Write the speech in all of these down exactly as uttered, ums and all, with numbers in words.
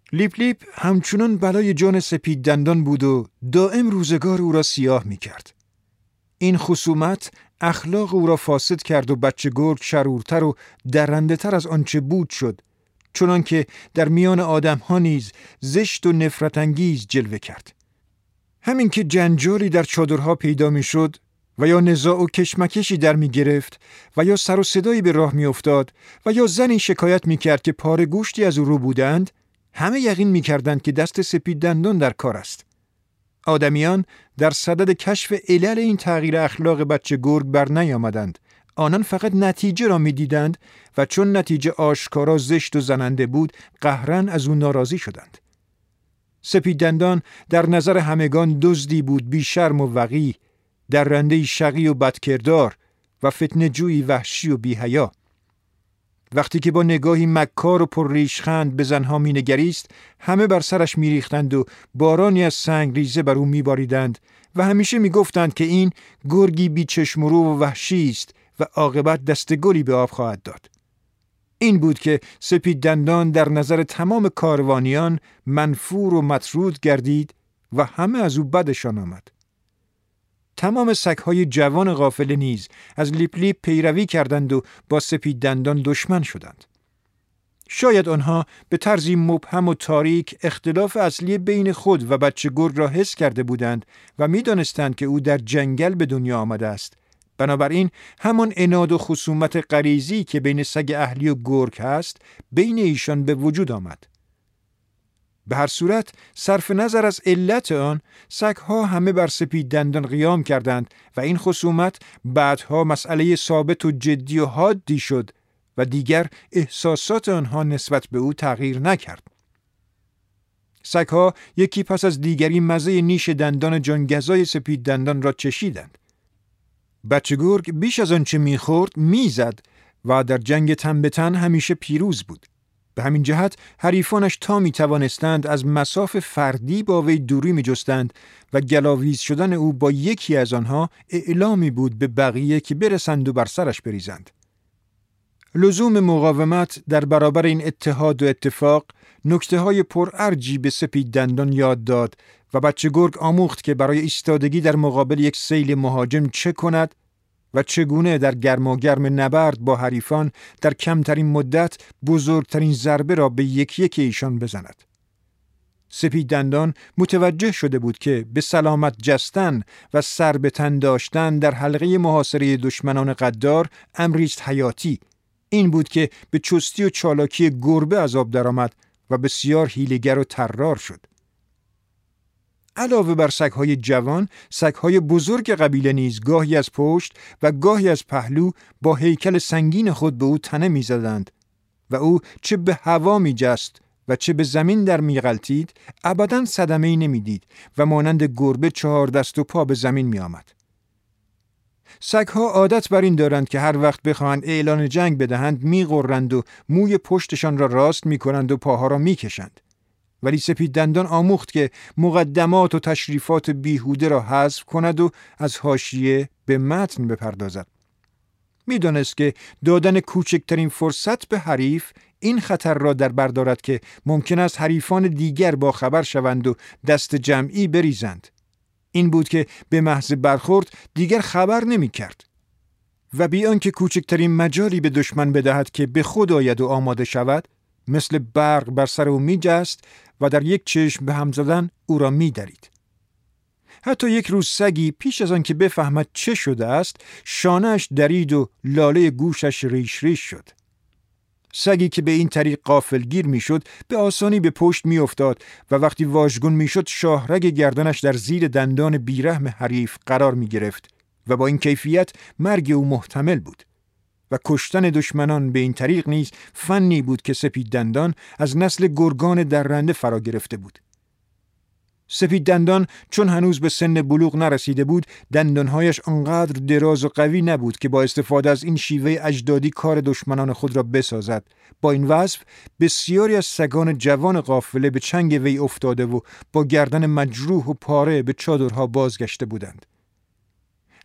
لیپ لیپ همچنان بلای جان سپید دندان بود و دائم روزگار او را سیاه می کرد. این خصومت اخلاق او را فاسد کرد و بچه گرگ شرورتر و درنده تر از آنچه بود شد، چنان که در میان آدم ها نیز زشت و نفرت انگیز جلوه کرد. همین که جنجالی در چادرها پیدا می شد و یا نزاع و کشمکشی در می گرفت و یا سر و صدایی به راه می افتاد و یا زنی شکایت می کرد که پاره گوشتی از او رو بودند، همه یقین می کردند که دست سپید دندان در کار است. آدمیان در صدد کشف علل این تغییر اخلاق بچه گرگ بر نیامدند. آنان فقط نتیجه را می دیدند و چون نتیجه آشکارا زشت و زننده بود، قهرن از او ناراضی شدند. سپید دندان در نظر همگان دزدی بود بی شرم و وقی، درنده شقی و بدکردار و فتنه جویی وحشی و بی حیا. وقتی که با نگاهی مکار و پر ریشخند به زنها می نگریست، همه بر سرش می ریختند و بارانی از سنگ ریزه بر او می باریدند و همیشه می گفتند که این گرگی بی چشم و رو و وحشی است و عاقبت دست گلی به آب خواهد داد. این بود که سپید دندان در نظر تمام کاروانیان منفور و مطرود گردید و همه از او بدشان آمد. تمام سگ‌های جوان غافل نیز از لیپ لیپ پیروی کردند و با سپید دندان دشمن شدند. شاید آنها به طرزی مبهم و تاریک اختلاف اصلی بین خود و بچه گرگ را حس کرده بودند و می دانستند که او در جنگل به دنیا آمده است. بنابراین همان عناد و خصومت غریزی که بین سگ اهلی و گرگ هست بین ایشان به وجود آمد. به هر صورت صرف نظر از علت آن، سگ‌ها همه بر سپید دندان قیام کردند و این خصومت بعدها مسئله ثابت و جدی و حادی شد و دیگر احساسات آنها نسبت به او تغییر نکرد. سگ‌ها یکی پس از دیگری مزه نیش دندان جانگزای سپید دندان را چشیدند. بچه گرگ بیش از آنچه می‌خورد می‌زد و در جنگ تن به تن همیشه پیروز بود. به همین جهت حریفانش تا می توانستند از مساف فردی با وی دوری می جستند و گلاویز شدن او با یکی از آنها اعلامی بود به بقیه که برسند و بر سرش بریزند. لزوم مقاومت در برابر این اتحاد و اتفاق نکته های پرارجی به سپید دندان یاد داد و بچه گرگ آموخت که برای ایستادگی در مقابل یک سیل مهاجم چه کند و چگونه در گرماگرم نبرد با حریفان در کمترین مدت بزرگترین ضربه را به یک یک ایشان بزند. سپید دندان متوجه شده بود که به سلامت جستن و سر به تن داشتن در حلقه محاصره دشمنان غدار امریست حیاتی. این بود که به چستی و چالاکی گربه از آب درآمد و بسیار حیله‌گر و طرار شد. علاوه بر سگ‌های جوان، سگ‌های بزرگ قبیله نیز گاهی از پشت و گاهی از پهلو با هیکل سنگین خود به او تنه می‌زدند و او چه به هوا می‌جست و چه به زمین در می‌غلتید، ابداً صدمه‌ای نمی‌دید و مانند گربه چهار دست و پا به زمین می‌آمد. سگ‌ها عادت بر این دارند که هر وقت بخواهند اعلان جنگ بدهند می‌غرند و موی پشتشان را راست می‌کنند و پاها را می‌کشند. ولی سپید دندان آموخت که مقدمات و تشریفات بیهوده را حذف کند و از حاشیه به متن بپردازد. می‌دانست که دادن کوچکترین فرصت به حریف این خطر را در بر دارد که ممکن است حریفان دیگر با خبر شوند و دست جمعی بریزند. این بود که به محض برخورد دیگر خبر نمی کرد و بی آنکه کوچکترین مجالی به دشمن بدهد که به خود آید و آماده شود، مثل برق بر سر او می جست و در یک چشم به هم زدن او را می درید. حتی یک روز سگی پیش از آن که بفهمد چه شده است، شانه‌اش درید و لاله گوشش ریش ریش شد. سگی که به این طریق غافلگیر می شد به آسانی به پشت می افتاد و وقتی واژگون می شد شاهرگ گردنش در زیر دندان بیرحم حریف قرار می گرفت و با این کیفیت مرگ او محتمل بود. و کشتن دشمنان به این طریق نیز فنی بود که سپید دندان از نسل گرگان درنده فرا گرفته بود. سپید دندان چون هنوز به سن بلوغ نرسیده بود، دندانهایش آنقدر دراز و قوی نبود که با استفاده از این شیوه اجدادی کار دشمنان خود را بسازد. با این وصف بسیاری از سگان جوان قافله به چنگ وی افتاده و با گردن مجروح و پاره به چادرها بازگشته بودند.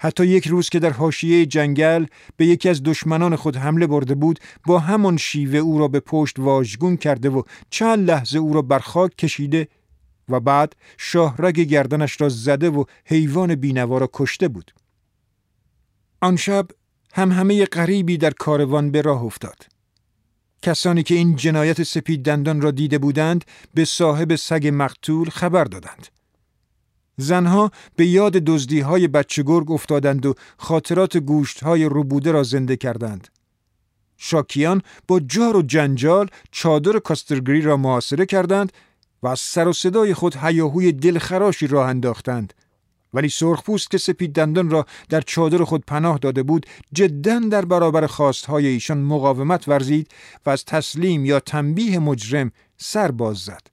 حتی یک روز که در حاشیه جنگل به یکی از دشمنان خود حمله برده بود، با همان شیوه او را به پشت واژگون کرده و چند لحظه او را بر خاک کشیده و بعد شاهرگ گردنش را زده و حیوان بینوا را کشته بود. آن شب هم همه غریبی در کاروان به راه افتاد. کسانی که این جنایت سپید دندان را دیده بودند به صاحب سگ مقتول خبر دادند. زنها به یاد دزدی‌های بچه گرگ افتادند و خاطرات گوشت‌های ربوده را زنده کردند. شاکیان با جار و جنجال چادر کاسترگری را محاصره کردند و از سر و صدای خود هیاهوی دلخراشی راه انداختند. ولی سرخپوست که سپید دندان را در چادر خود پناه داده بود، جداً در برابر خواستهای ایشان مقاومت ورزید و از تسلیم یا تنبیه مجرم سر باز زد.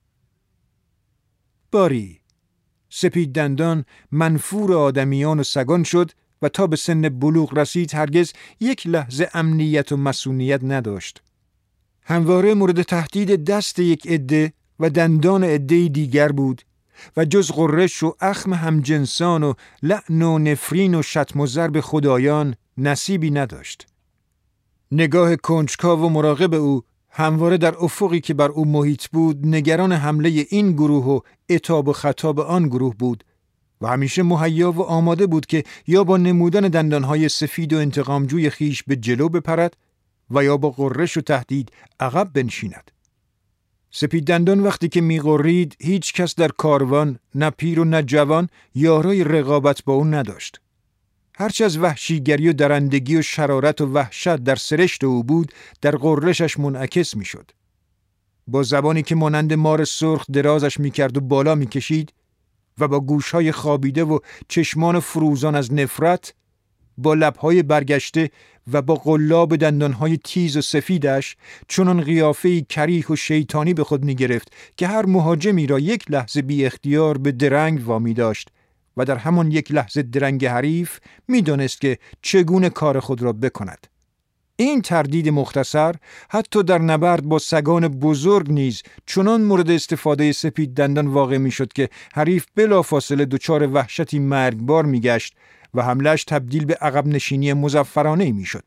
باری سپید دندان منفور آدمیان و سگان شد و تا به سن بلوغ رسید هرگز یک لحظه امنیت و مسئولیت نداشت. همواره مورد تهدید دست یک عده و دندان عده دیگر بود و جز غرش و اخم همجنسان و لعن و نفرین و شتم و ضرب خدایان نصیبی نداشت. نگاه کنجکاو و مراقب او همواره در افقی که بر او محیط بود نگران حمله این گروه و عتاب و خطاب آن گروه بود و همیشه مهیا و آماده بود که یا با نمودن دندانهای سفید و انتقامجوی خیش به جلو بپرد و یا با غرش و تهدید عقب بنشیند. سپید دندان وقتی که می‌غرید هیچ کس در کاروان، نه پیر و نه جوان، یارای رقابت با اون نداشت. هرچه از وحشیگری و درندگی و شرارت و وحشت در سرشت او بود، در غرشش منعکس می‌شد. با زبانی که مانند مار سرخ درازش می‌کرد و بالا می‌کشید و با گوش‌های خوابیده و چشمان فروزان از نفرت، با لب‌های برگشته و با قلاب دندان‌های تیز و سفیدش چنان قیافه‌ای کریه و شیطانی به خود می‌گرفت که هر مهاجمی را یک لحظه بی اختیار به درنگ وامی داشت و در همان یک لحظه درنگ حریف می‌دانست که چگونه کار خود را بکند. این تردید مختصر حتی در نبرد با سگان بزرگ نیز چنان مورد استفاده سپید دندان واقع می‌شد که حریف بلافاصله دچار وحشتی مرگبار می‌گشت و حمله‌اش تبدیل به عقب نشینی مظفرانه‌ای می‌شد.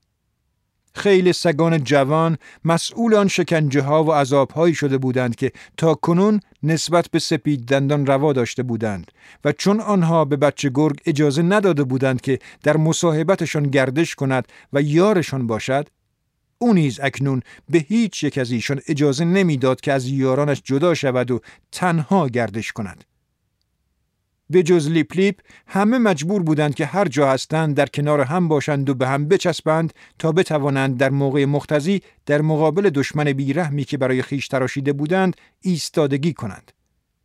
خیل سگان جوان مسئول آن شکنجه‌ها و عذاب‌هایی شده بودند که تا کنون نسبت به سپید دندان روا داشته بودند و چون آنها به بچه گرگ اجازه نداده بودند که در مصاحبتشان گردش کند و یارشان باشد، او نیز اکنون به هیچ یک از ایشان اجازه نمیداد که از یارانش جدا شود و تنها گردش کند. به جز لیپ لیپ همه مجبور بودند که هر جا هستند در کنار هم باشند و به هم بچسبند تا بتوانند در موقع مقتضی در مقابل دشمن بیرحمی که برای خیش تراشیده بودند ایستادگی کنند.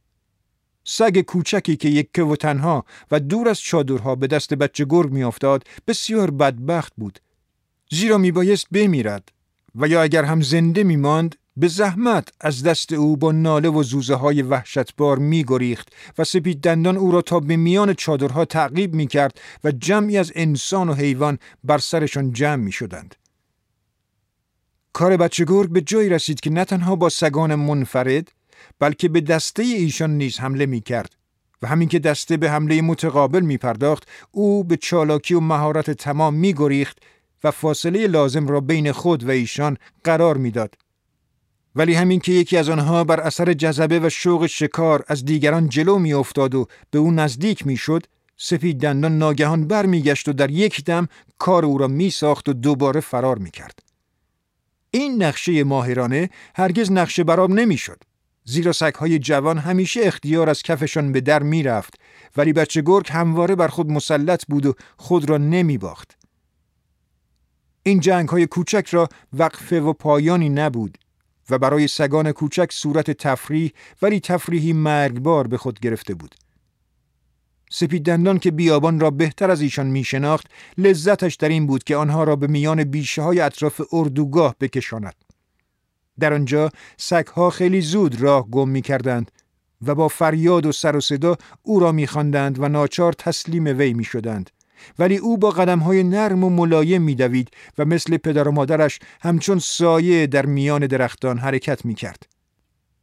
سگ کوچکی که یکه و تنها و دور از چادرها به دست بچه گرگ می افتاد بسیار بدبخت بود، زیرا می بایست بمیرد و یا اگر هم زنده می ماند به زحمت از دست او با ناله و زوزه های وحشتبار می گریخت و سپید دندان او را تا به میان چادرها تعقیب می کرد و جمعی از انسان و حیوان بر سرشان جمع می شدند. کار بچه گرگ به جایی رسید که نه تنها با سگان منفرد بلکه به دسته ایشان نیز حمله می کرد و همین که دسته به حمله متقابل می پرداخت او به چالاکی و مهارت تمام می گریخت و فاصله لازم را بین خود و ایشان قرار می داد. ولی همین که یکی از آنها بر اثر جذبه و شوق شکار از دیگران جلو می افتاد و به او نزدیک می شد، سپید دندان ناگهان بر می گشت و در یک دم کار او را می ساخت و دوباره فرار می کرد. این نقشه ماهرانه هرگز نقشه براب نمی شد، زیرا سگهای جوان همیشه اختیار از کفشان به در می رفت، ولی بچه گرگ همواره بر خود مسلط بود و خود را نمی باخت. این جنگ های کوچک را وقفه و پایانی نبود و برای سگان کوچک صورت تفریح ولی تفریحی مرگبار به خود گرفته بود. سپید دندان که بیابان را بهتر از ایشان می شناخت، لذتش در این بود که آنها را به میان بیشه های اطراف اردوگاه بکشاند. در آنجا سگها خیلی زود راه گم می کردند و با فریاد و سر و صدا او را می خواندند و ناچار تسلیم وی می شدند. ولی او با قدم‌های نرم و ملایم می‌دوید و مثل پدر و مادرش همچون سایه در میان درختان حرکت می‌کرد.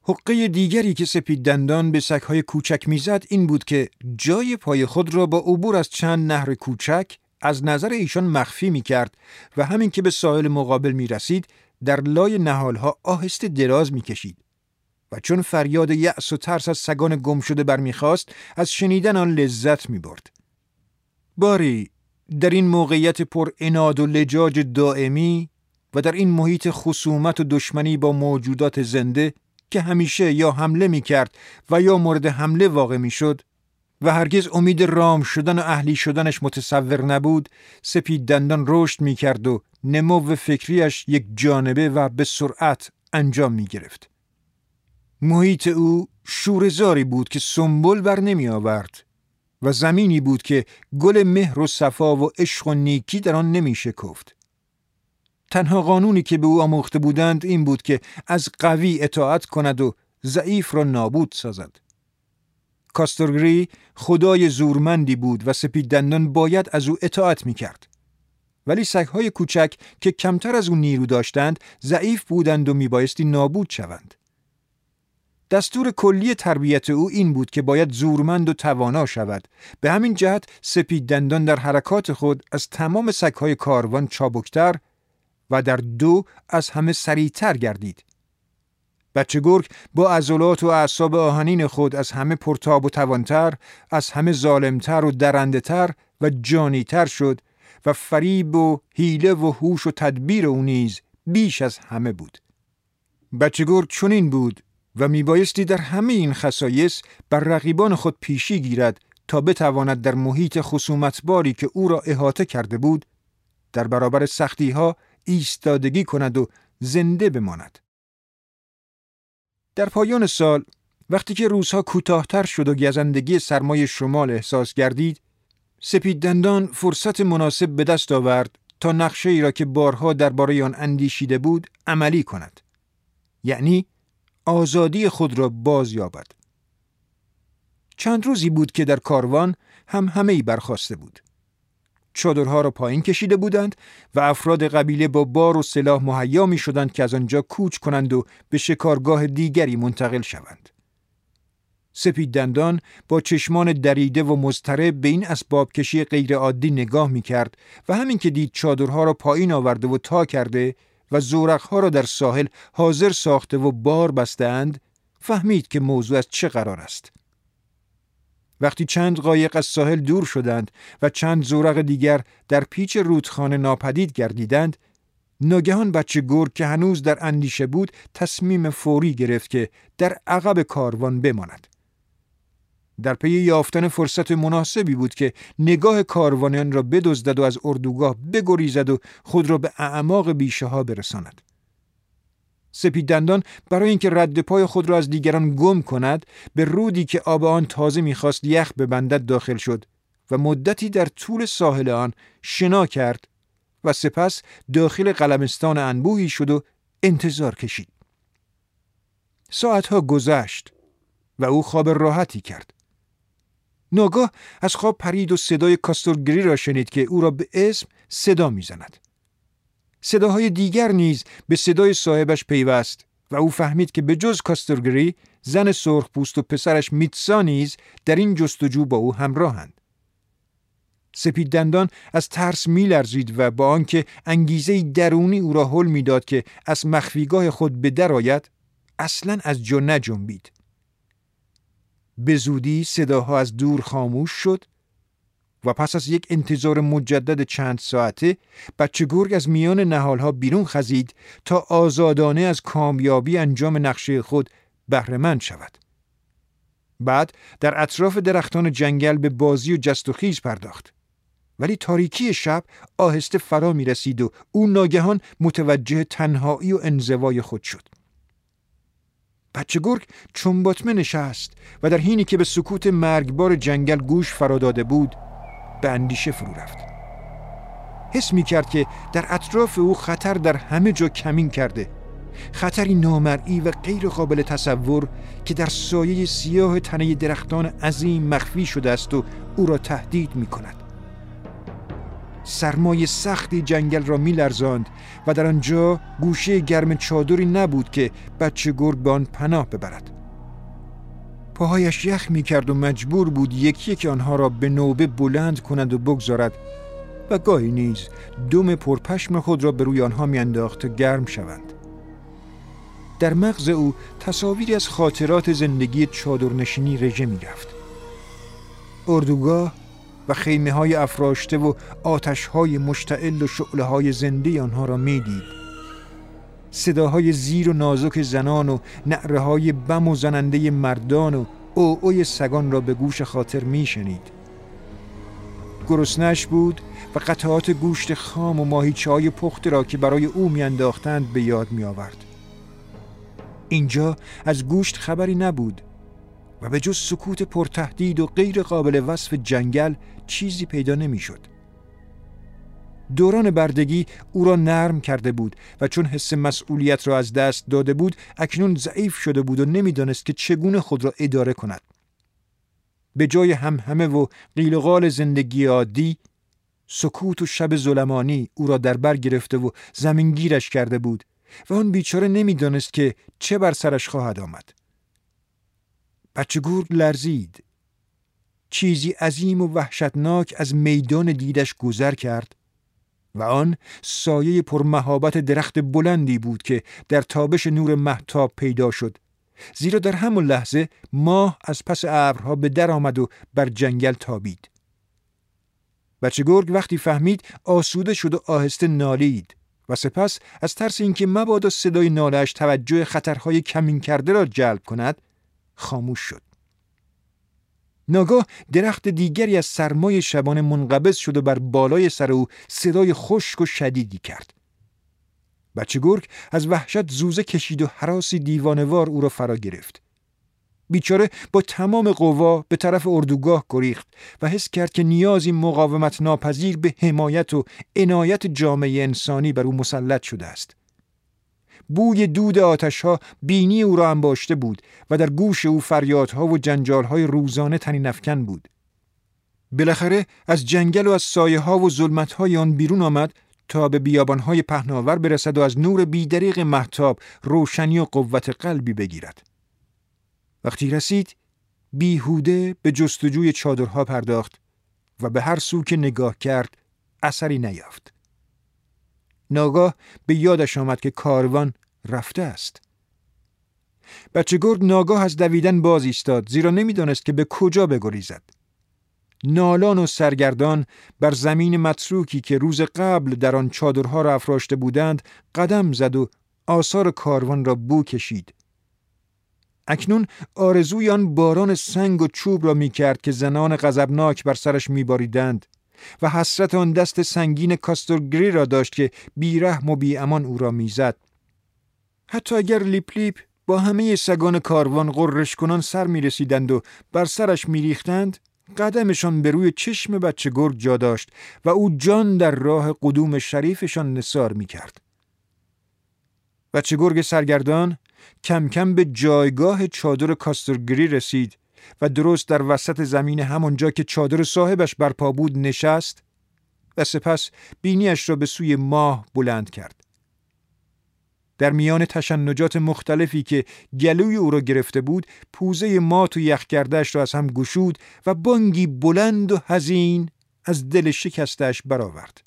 حقه دیگری که سپید دندان به سگ‌های کوچک میزد این بود که جای پای خود را با عبور از چند نهر کوچک از نظر ایشان مخفی میکرد و همین که به ساحل مقابل میرسید در لای نهالها آهسته دراز میکشید و چون فریاد یأس و ترس از سگان گم شده برمیخواست از شنیدن آن لذت میبرد. باری در این موقعیت پر عناد و لجاج دائمی و در این محیط خصومت و دشمنی با موجودات زنده که همیشه یا حمله میکرد و یا مورد حمله واقع میشد و هرگز امید رام شدن و اهلی شدنش متصور نبود، سپید دندان رشد میکرد و نمو فکریش یک جانبه و به سرعت انجام میگرفت. محیط او شوره‌زاری بود که سنبل بر نمی آورد و زمینی بود که گل مهر و صفا و عشق و نیکی در آن نمی شکفت. تنها قانونی که به او آموخته بودند این بود که از قوی اطاعت کند و ضعیف را نابود سازد. کاستورگری خدای زورمندی بود و سپید دندان باید از او اطاعت می کرد. ولی سگ‌های کوچک که کمتر از او نیرو داشتند ضعیف بودند و می بایستی نابود شوند. دستور کلی تربیت او این بود که باید زورمند و توانا شود. به همین جهت سپید دندان در حرکات خود از تمام سگ‌های کاروان چابکتر و در دو از همه سریعتر گردید. بچه گرگ با عضلات و اعصاب آهنین خود از همه پرتاب و توانتر، از همه ظالمتر و درنده‌تر و جانیتر شد و فریب و حیله و هوش و تدبیر او نیز بیش از همه بود. بچه گرگ چنین بود و میبایستی در همه این خصایص بر رقیبان خود پیشی گیرد تا بتواند در محیط خصومتباری که او را احاطه کرده بود در برابر سختی‌ها ایستادگی کند و زنده بماند. در پایان سال وقتی که روزها کوتاه‌تر شد و گزندگی سرمای شمال احساس گردید، سپید دندان فرصت مناسب به دست آورد تا نقشه ای را که بارها درباره آن اندیشیده بود عملی کند. یعنی آزادی خود را باز یابد. چند روزی بود که در کاروان هم همه‌ای برخاسته بود. چادرها را پایین کشیده بودند و افراد قبیله با بار و سلاح مهیا می شدند که از آنجا کوچ کنند و به شکارگاه دیگری منتقل شوند. سپید دندان با چشمان دریده و مضطرب به این اسباب کشی غیر عادی نگاه می کرد و همین که دید چادرها را پایین آورده و تا کرده و زورقها را در ساحل حاضر ساخته و بار بستند، فهمید که موضوع از چه قرار است. وقتی چند قایق از ساحل دور شدند و چند زورق دیگر در پیچ رودخانه ناپدید گردیدند، ناگهان بچه گرگ که هنوز در اندیشه بود تصمیم فوری گرفت که در عقب کاروان بماند. در پی یافتن فرصت مناسبی بود که نگاه کاروانیان را بدزدد و از اردوگاه بگریزد و خود را به اعماق بیشه ها برساند. سپید دندان برای اینکه رد پای خود را از دیگران گم کند به رودی که آب آن تازه می‌خواست یخ ببندد داخل شد و مدتی در طول ساحل آن شنا کرد و سپس داخل قلمستان انبوهی شد و انتظار کشید. ساعتها گذشت و او خواب راحتی کرد. ناگاه از خواب پرید و صدای کاستورگری را شنید که او را به اسم صدا می‌زند. صداهای دیگر نیز به صدای صاحبش پیوست و او فهمید که به جز کاستورگری زن سرخپوست و پسرش میتسا نیز در این جستجو با او همراهند. سپید دندان از ترس میلرزید و با آنکه انگیزه درونی او را هل میداد که از مخفیگاه خود به در آید، اصلاً از جا نجنبید. به زودی صداها از دور خاموش شد و پس از یک انتظار مجدد چند ساعته بچه گرگ از میان نهالها بیرون خزید تا آزادانه از کامیابی انجام نقشه خود بهره مند شود. بعد در اطراف درختان جنگل به بازی و جست و خیز پرداخت. ولی تاریکی شب آهسته فرا می رسید و او ناگهان متوجه تنهایی و انزوای خود شد. بچه گرگ چنباتمه نشست و در حینی که به سکوت مرگبار جنگل گوش فرا داده بود به اندیشه فرو رفت. حس می کرد که در اطراف او خطر در همه جا کمین کرده، خطری نامرئی و غیر قابل تصور که در سایه سیاه تنه درختان عظیم مخفی شده است و او را تهدید می کند. سرمای سختی جنگل را می لرزاند و در آنجا گوشه گرم چادری نبود که بچه گرگ به آن پناه ببرد. پاهایش یخ می کرد و مجبور بود یکی یک آنها را به نوبه بلند کند و بگذارد و گاهی نیز دم پرپشم خود را به روی آنها می انداخت تا گرم شوند. در مغز او تصاویری از خاطرات زندگی چادرنشینی رژه می رفت. اردوگاه و خیمه های افراشته و آتش های مشتعل و شعله های زنده آنها را می دید. صداهای زیر و نازک زنان و نعره های بم و زننده مردان و اوعوی سگان را به گوش خاطر می شنید. گرسنه‌اش بود و قطعات گوشت خام و ماهیچه های پخته را که برای او می انداختند به یاد می آورد. اینجا از گوشت خبری نبود و به جز سکوت پرتهدید و غیر قابل وصف جنگل چیزی پیدا نمی شد. دوران بردگی او را نرم کرده بود و چون حس مسئولیت را از دست داده بود اکنون ضعیف شده بود و نمی دانست که چگونه خود را اداره کند. به جای همهمه و قیل و قال زندگی عادی، سکوت و شب ظلمانی او را در بر گرفته و زمینگیرش کرده بود و آن بیچاره نمی دانست که چه بر سرش خواهد آمد. بچه گرگ لرزید. چیزی عظیم و وحشتناک از میدان دیدش گذر کرد و آن سایه پرمهابت درخت بلندی بود که در تابش نور مهتاب پیدا شد، زیرا در همون لحظه ماه از پس ابرها به در آمد و بر جنگل تابید. بچه گرگ وقتی فهمید آسوده شد و آهسته نالید و سپس از ترس اینکه مبادا صدای ناله‌اش توجه خطرهای کمین کرده را جلب کند خاموش شد. ناگاه درخت دیگری از سرمای شبانه منقبض شد و بر بالای سر او صدای خشک و شدیدی کرد. بچه گرگ از وحشت زوزه کشید و هراسی دیوانه‌وار او را فرا گرفت. بیچاره با تمام قوا به طرف اردوگاه گریخت و حس کرد که نیازی مقاومت ناپذیر به حمایت و عنایت جامعه انسانی بر او مسلط شده است. بوی دود آتش‌ها بینی او را انباشته بود و در گوش او فریادها و جنجال‌های روزانه طنین افکن بود. بالاخره از جنگل و از سایه‌ها و ظلمت‌های آن بیرون آمد تا به بیابان‌های پهناور برسد و از نور بیدریغ مهتاب روشنی و قوت قلبی بگیرد. وقتی رسید بیهوده به جستجوی چادرها پرداخت و به هر سو که نگاه کرد اثری نیافت. ناگاه به یادش آمد که کاروان رفته است. بچه گرگ ناگاه از دویدن باز ایستاد، زیرا نمیدانست که به کجا بگریزد. نالان و سرگردان بر زمین متروکی که روز قبل در آن چادرها را افراشته بودند قدم زد و آثار کاروان را بو کشید. اکنون آرزوی آن باران سنگ و چوب را می کرد که زنان غضبناک بر سرش می باریدند و حسرت آن دست سنگین کاستورگری را داشت که بیرحم و بی امان او را می زد. حتی اگر لیپ لیپ با همه سگان کاروان غرش کنان سر می رسیدند و بر سرش می ریختند، قدمشان به روی چشم بچه گرگ جا داشت و او جان در راه قدوم شریفشان نثار می کرد. بچه گرگ سرگردان کم کم به جایگاه چادر کاستورگری رسید و درست در وسط زمین همانجا که چادر صاحبش برپا بود نشست و سپس بینیش را به سوی ماه بلند کرد. در میان تشنجات مختلفی که گلوی او را گرفته بود، پوزه مات و یخ کرده‌اش را از هم گشود و بانگی بلند و حزین از دل شکستش برآورد.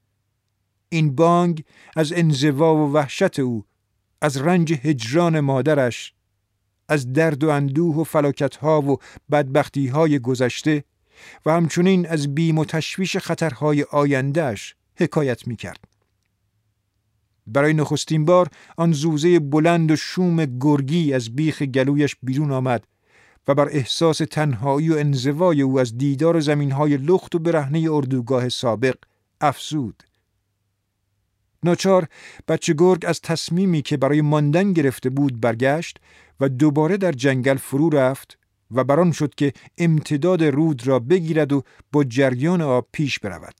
این بانگ از انزوا و وحشت او، از رنج هجران مادرش، از درد و اندوه و فلاکت‌ها و بدبختی‌های گذشته و همچنین از بیم و تشویش خطرهای آینده‌اش حکایت می‌کرد. برای نخستین بار آن زوزه بلند و شوم گرگی از بیخ گلویش بیرون آمد و بر احساس تنهایی و انزوای او از دیدار زمین‌های لخت و برهنه اردوگاه سابق افزود. ناچار بچه گرگ از تصمیمی که برای ماندن گرفته بود برگشت و دوباره در جنگل فرو رفت و بران شد که امتداد رود را بگیرد و با جریان آب پیش برود.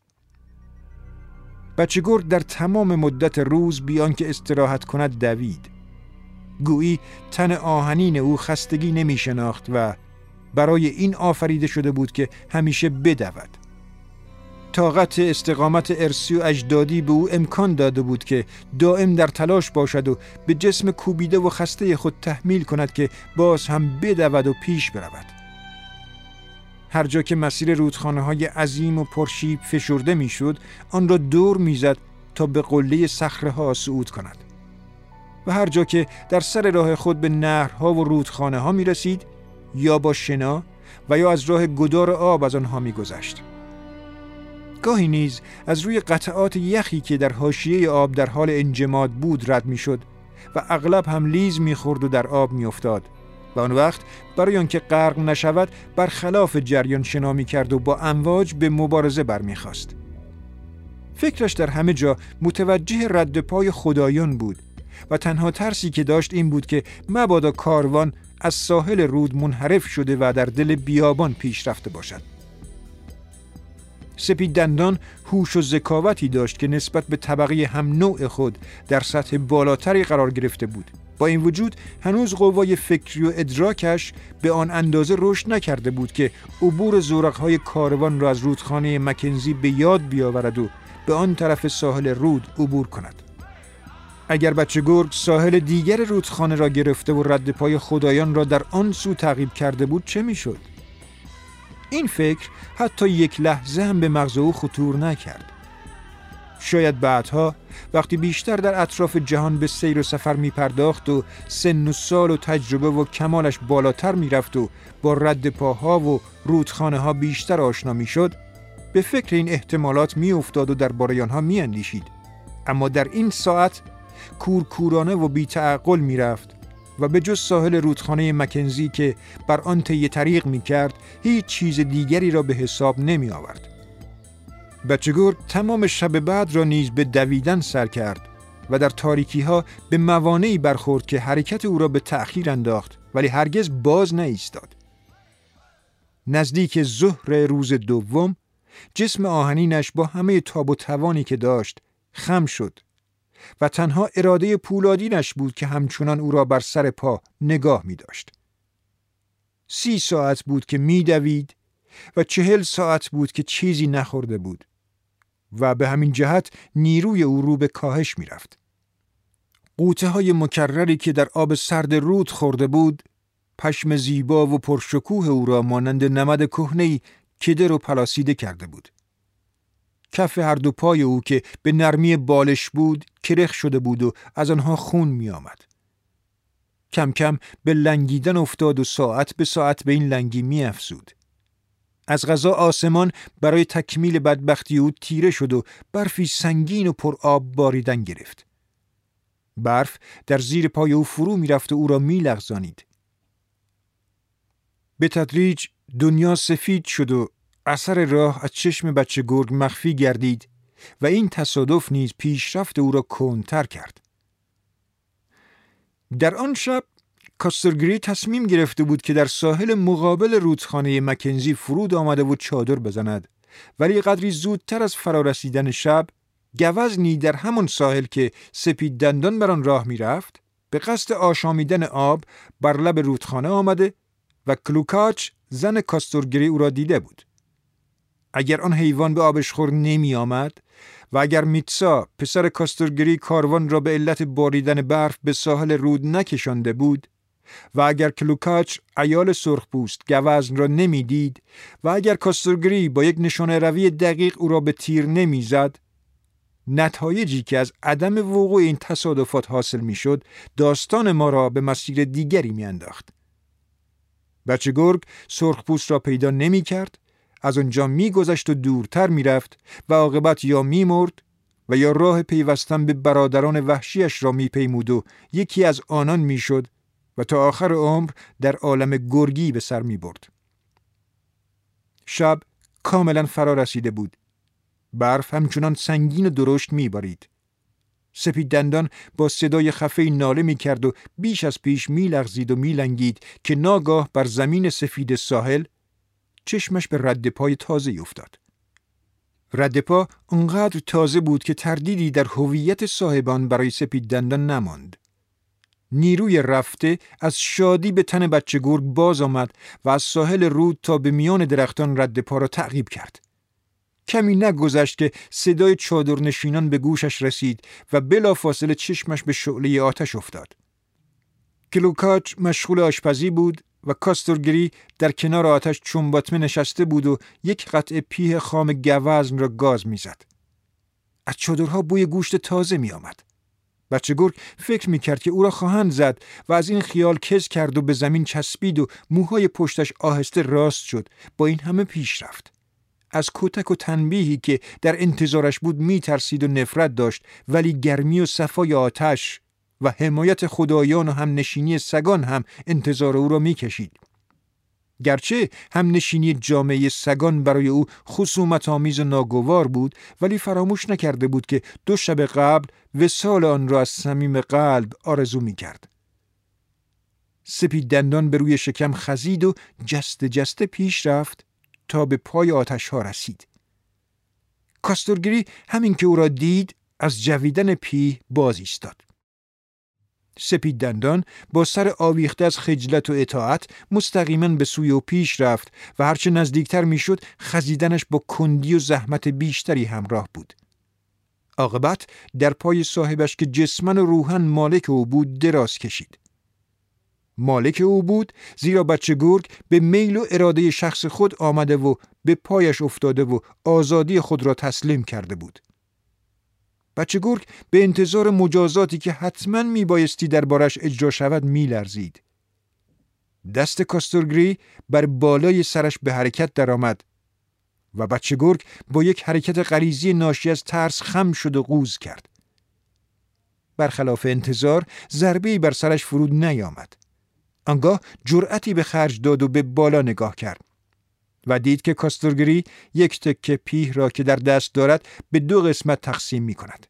بچه گرگ در تمام مدت روز بیان که استراحت کند دوید. گویی تن آهنین او خستگی نمی شناخت و برای این آفریده شده بود که همیشه بدود. طاقت استقامت ارثی و اجدادی به او امکان داده بود که دائم در تلاش باشد و به جسم کوبیده و خسته خود تحمیل کند که باز هم بدود و پیش برود. هر جا که مسیر رودخانه‌های عظیم و پرشیب فشرده می‌شد، آن را دور می‌زد تا به قله صخره‌ها صعود کند. و هر جا که در سر راه خود به نهرها و رودخانه‌ها می‌رسید، یا با شنا و یا از راه گدار آب از آنها می‌گذشت. گاهی نیز از روی قطعات یخی که در حاشیه آب در حال انجماد بود رد می‌شد و اغلب هم لیز می‌خورد و در آب می‌افتاد. و آن وقت برای آنکه غرق نشود برخلاف جریان شنا می‌کرد و با امواج به مبارزه برمی‌خواست. فکرش در همه جا متوجه رد پای خدایان بود و تنها ترسی که داشت این بود که مبادا کاروان از ساحل رود منحرف شده و در دل بیابان پیش رفته باشد. سپید دندان هوش و ذکاوتی داشت که نسبت به طبقه هم نوع خود در سطح بالاتری قرار گرفته بود. با این وجود هنوز قوای فکری و ادراکش به آن اندازه رشد نکرده بود که عبور زورق‌های کاروان را از رودخانه مکنزی به یاد بیاورد و به آن طرف ساحل رود عبور کند. اگر بچه گرگ ساحل دیگر رودخانه را گرفته و رد پای خدایان را در آن سو تعقیب کرده بود چه میشد؟ این فکر حتی یک لحظه هم به مغز او خطور نکرد. شاید بعدها وقتی بیشتر در اطراف جهان به سیر و سفر می پرداخت و سن و سال و تجربه و کمالش بالاتر می رفت و با رد پاها و رودخانه ها بیشتر آشنا می شد، به فکر این احتمالات می افتاد و درباره آنها می اندیشید. اما در این ساعت کورکورانه و بی تعقل می رفت و به جز ساحل رودخانه مکنزی که بر آن طی طریق می کرد هیچ چیز دیگری را به حساب نمی آورد. بچه گرگ تمام شب بعد را نیز به دویدن سر کرد و در تاریکی ها به موانعی برخورد که حرکت او را به تأخیر انداخت، ولی هرگز باز نایستاد. نزدیک ظهر روز دوم جسم آهنینش با همه تاب و توانی که داشت خم شد و تنها اراده پولادینش بود که همچنان او را بر سر پا نگاه می داشت. سی ساعت بود که می دوید و چهل ساعت بود که چیزی نخورده بود و به همین جهت نیروی او رو به کاهش می رفت. قوطه های مکرری که در آب سرد رود خورده بود، پشم زیبا و پرشکوه او را مانند نمد کهنه‌ای کدر و پلاسیده کرده بود. کف هر دو پای او که به نرمی بالش بود کرخ شده بود و از آنها خون می آمد. کم کم به لنگیدن افتاد و ساعت به ساعت به این لنگی می افزود. از قضا آسمان برای تکمیل بدبختی او تیره شد و برفی سنگین و پر آب باریدن گرفت. برف در زیر پای او فرو می رفت و او را می لغزانید. به تدریج دنیا سفید شد و اثر راه از چشم بچه گرگ مخفی گردید و این تصادف نیز پیشرفت او را کندتر کرد. در آن شب کاسترگری تصمیم گرفته بود که در ساحل مقابل رودخانه مکنزی فرود آمده و چادر بزند، ولی قدری زودتر از فرارسیدن شب گوزنی در همان ساحل که سپید دندان بر آن راه می رفت به قصد آشامیدن آب بر لب رودخانه آمده و کلوکاچ زن کاسترگری او را دیده بود. اگر آن حیوان به آبشخور نمی آمد و اگر میتسا پسر کاسترگری کاروان را به علت باریدن برف به ساحل رود نکشانده بود و اگر کلوکاچ عیال سرخپوست گوزن را نمی دید و اگر کاسترگری با یک نشانه روی دقیق او را به تیر نمی زد، نتایجی که از عدم وقوع این تصادفات حاصل می شد داستان ما را به مسیر دیگری می انداخت. بچه گرگ سرخپوست را پیدا نمی کرد، از آنجا می گذشت و دورتر می رفت و عاقبت یا می مرد و یا راه پیوستن به برادران وحشیش را می پیمود و یکی از آنان می شد و تا آخر عمر در عالم گرگی به سر می برد. شب کاملا فرا رسیده بود. برف همچنان سنگین و درشت می بارید. سپید دندان با صدای خفه‌ای ناله می کرد و بیش از پیش می لغزید و می لنگید که ناگاه بر زمین سفید ساحل چشمش به رد پای تازه افتاد. رد پا اونقدر تازه بود که تردیدی در هویت صاحبان برای سپید دندان نماند. نیروی رفته از شادی به تن بچه گرگ باز آمد و از ساحل رود تا به میان درختان رد پا را تعقیب کرد. کمی نگذشت که صدای چادرنشینان به گوشش رسید و بلافاصله چشمش به شعله آتش افتاد. کلوکاچ مشغول آشپزی بود و کاستورگری در کنار آتش چنباتمه نشسته بود و یک قطعه پیه خام گوزن را گاز می‌زد. از چادرها بوی گوشت تازه می آمد. بچه گرگ فکر می کرد که او را خواهند زد و از این خیال کز کرد و به زمین چسبید و موهای پشتش آهسته راست شد. با این همه پیش رفت. از کتک و تنبیهی که در انتظارش بود می ترسید و نفرت داشت، ولی گرمی و صفای آتش و حمایت خدایان و هم نشینی سگان هم انتظار او را می کشید. گرچه هم نشینی جامعه سگان برای او خصومت آمیز و ناگوار بود، ولی فراموش نکرده بود که دو شب قبل وصال آن را از صمیم قلب آرزو می کرد. سپید دندان به روی شکم خزید و جسته جسته پیش رفت تا به پای آتش ها رسید. کاستورگری همین که او را دید از جویدن پیه باز ایستاد. سپید دندان با سر آویخته از خجلت و اطاعت مستقیما به سوی او پیش رفت و هرچه نزدیکتر میشد خزیدنش با کندی و زحمت بیشتری همراه بود. عاقبت در پای صاحبش که جسمن و روحن مالک او بود دراز کشید. مالک او بود زیرا بچه گرگ به میل و اراده شخص خود آمده و به پایش افتاده و آزادی خود را تسلیم کرده بود. بچه گرگ به انتظار مجازاتی که حتماً می بایستی دربارش اجرا شود می لرزید. دست کاستورگری بر بالای سرش به حرکت درآمد و بچه گرگ با یک حرکت غریزی ناشی از ترس خم شد و قوز کرد. برخلاف انتظار ضربه‌ای بر سرش فرود نیامد. آنگاه جرأتی به خرج داد و به بالا نگاه کرد و دید که کاستورگری یک تکه پیه را که در دست دارد به دو قسمت تقسیم می کند.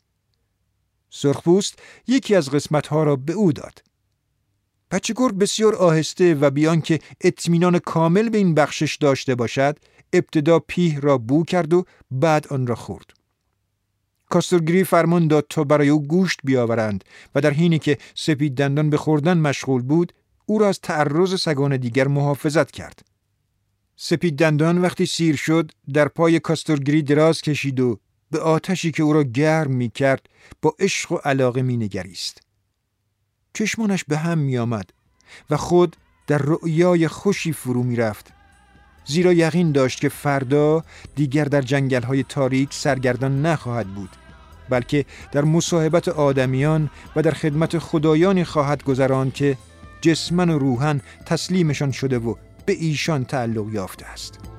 سرخپوست یکی از قسمتها را به او داد. بچه گرگ بسیار آهسته و بیان که اطمینان کامل به این بخشش داشته باشد، ابتدا پیه را بو کرد و بعد آن را خورد. کاستورگری فرمان داد تا برای او گوشت بیاورند و در حینی که سپید دندان به خوردن مشغول بود، او را از تعرض سگان دیگر محافظت کرد. سپید دندان وقتی سیر شد در پای کاستورگری دراز کشید و به آتشی که او را گرم می کرد با عشق و علاقه می نگریست. چشمانش به هم می آمد و خود در رؤیای خوشی فرو می رفت، زیرا یقین داشت که فردا دیگر در جنگل‌های تاریک سرگردان نخواهد بود، بلکه در مصاحبت آدمیان و در خدمت خدایانی خواهد گذراند که جسمن و روحن تسلیمشان شده و به ایشان تعلق یافته است.